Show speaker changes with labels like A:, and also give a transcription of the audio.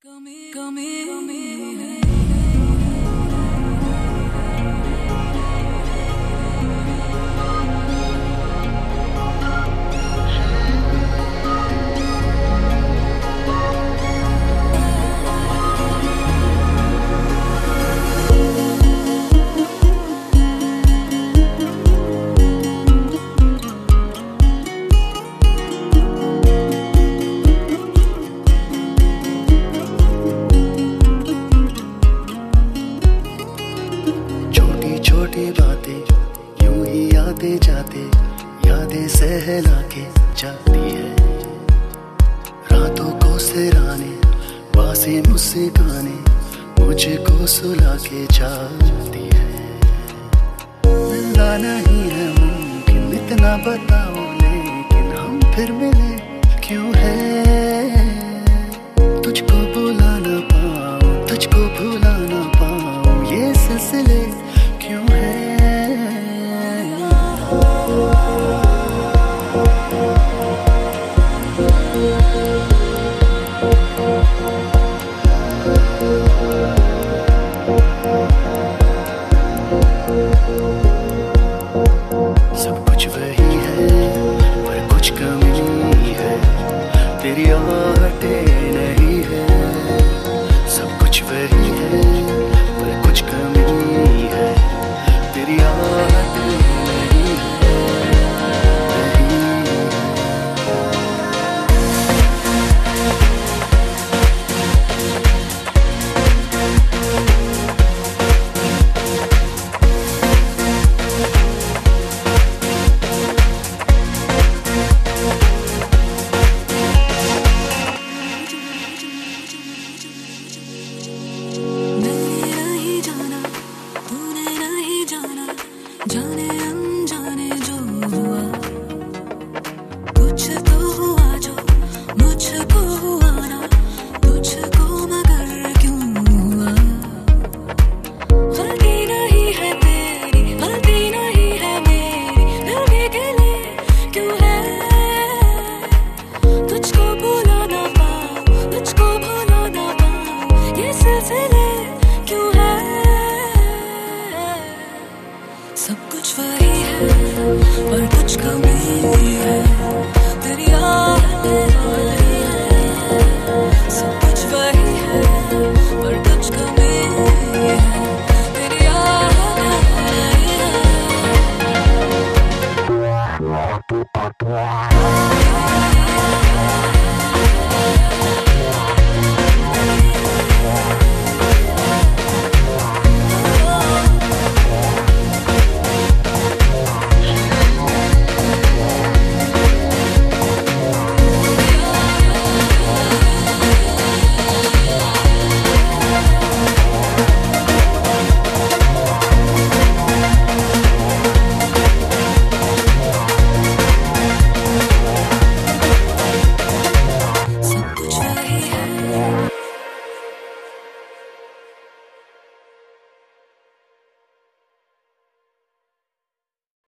A: छोटी बातें यूं ही आते जाते यादें सहला के जाती है। रातों को सिराने बासे मुस्काने मुझको सुला के जाती है। मिलना नहीं है मुमकिन इतना बताओ, लेकिन हम फिर मिले क्यों है। तुझको भुला ना पाऊं, तुझको भुला ना पाऊं, ये सिलसिले क्यों है।